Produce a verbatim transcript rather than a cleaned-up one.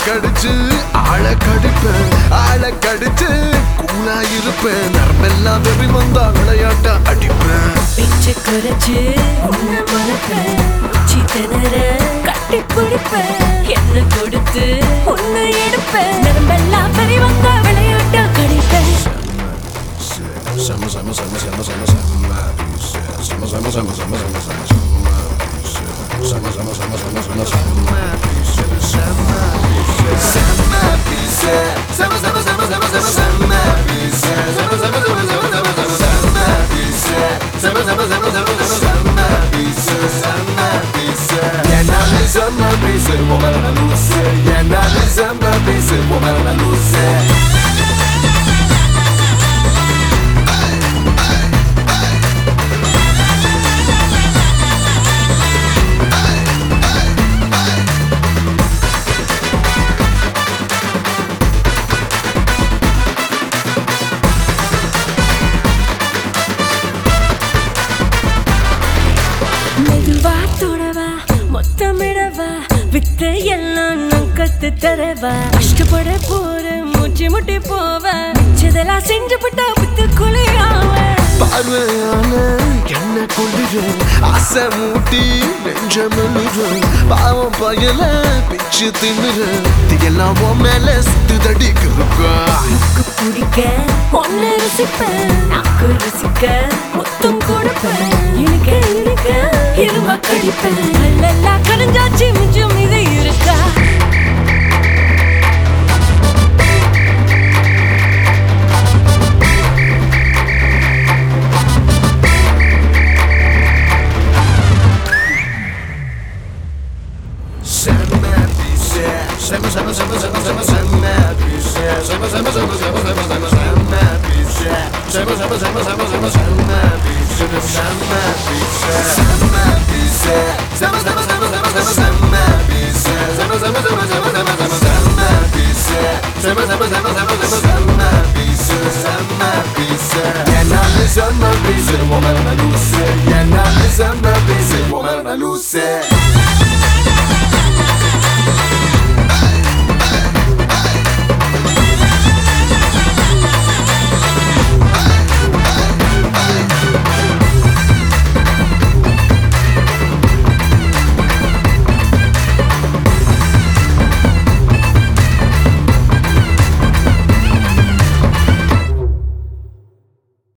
கடிச்சு ஆள கடிப்பேன் ஆள கடிச்சு கூலா இருப்பேன் நரம்பெல்லாம் வெறி வந்தா விளையாட்ட அடிப்பேன் பிச்சை குறைச்சு உன்னை மறப்பேன் உச்சி திணற கட்டி பிடிப்பேன் என்ன கொடுத்து உன்னை எடுப்பேன் நரம்பெல்லாம் வெறி வந்தா விளையாட்ட கடிப்பேன் Sama sama sama sama sama sama sama sama sama sama sama sama sama sama sama sama sama sama sama மெதுவா தொடவா மொத்தமிடவா வித்த எல்லாம் நான் கத்து தரவா கஷ்டப்பட போற மூச்சு முட்டி போவ மிச்சதெல்லாம் செஞ்சு விட்டா புத்து குலையாவ பார்வையான என்ன கொள்ளுற ஆசை மூட்டி நெஞ்சமிழுற பாவம் பயல பிச்சு தின்னுற இதெல்லாம் உன் மேல சுத்து தடிக்கிறப்பா பிடிக்க ஒன்னு ருசிப்பேன் நாக்கு ருசிக்க மொத்தம் கொடுப்பேன் இனிக்க இனிக்க இரும்ப கடிப்பேன் எல்லாம் கரைஞ்சாச்சு மிச்சம் இது இருக்கா Sama sama sama sama sama sama sama sama sama sama sama sama sama sama sama sama sama sama sama sama Luce,